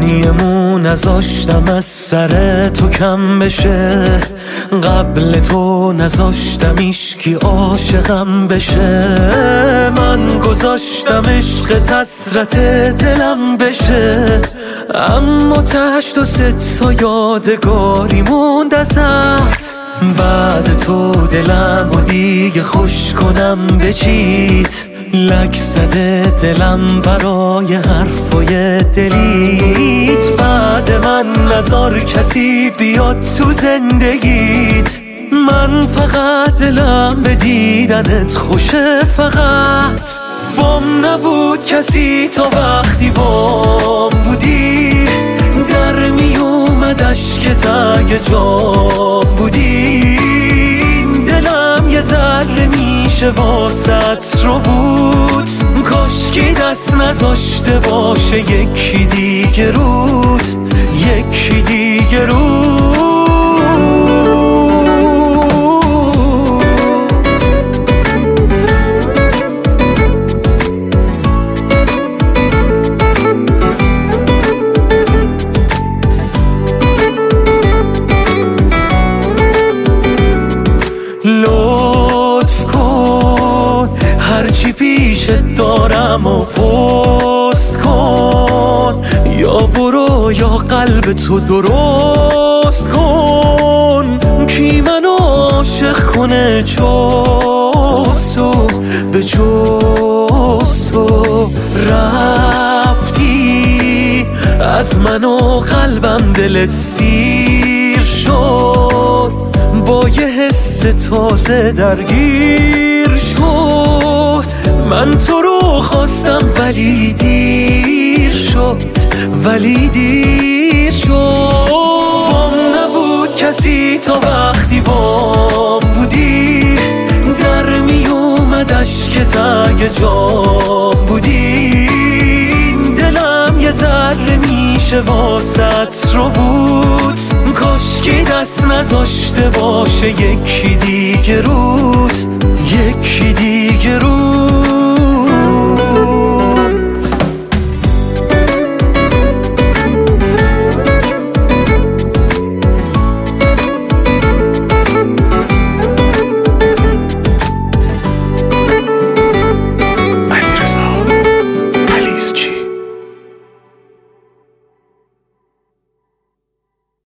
معنیمو نذاشتم از سر تو کم بشه، قبل تو نذاشتم ایشکی عاشقم بشه. من گذاشتم عشق حسرت دلم بشه، اما تهش تو ست یادگاری موند ازت. بعد تو دلم و دیگه خوش کنم بچیت، لک زده دلم برای حرفای دلیت. بعد من نذار کسی بیاد تو زندگیت، من فقط دلم به دیدنت خوشه. فقط بام نبود کسی تا وقتی بام بودی، در می اومدش که تگ جام بودی. دلم یه ذره میشه واسط رو بود، کاشکی دست نذاشته باشه یکی دیگه رود، یکی دیگه رود. لطف کن هرچی پیشت دارم و پست کن، یا برو یا قلب تو درست کن. کی منو عاشق کنه چوستو به چوستو؟ رفتی از من و قلبم دلت سیر شد، با یه حس تازه درگیر شد. من تو رو خواستم ولی دیر شد، ولی دیر شد. بام نبود کسی تا وقتی بام بودی، در می اومدش که تگ جام بودی. دلم یه ذره میشه واسط رو بود، کاشکی دست نذاشته باشه یکی دیگه رود، یکی دیگه رود.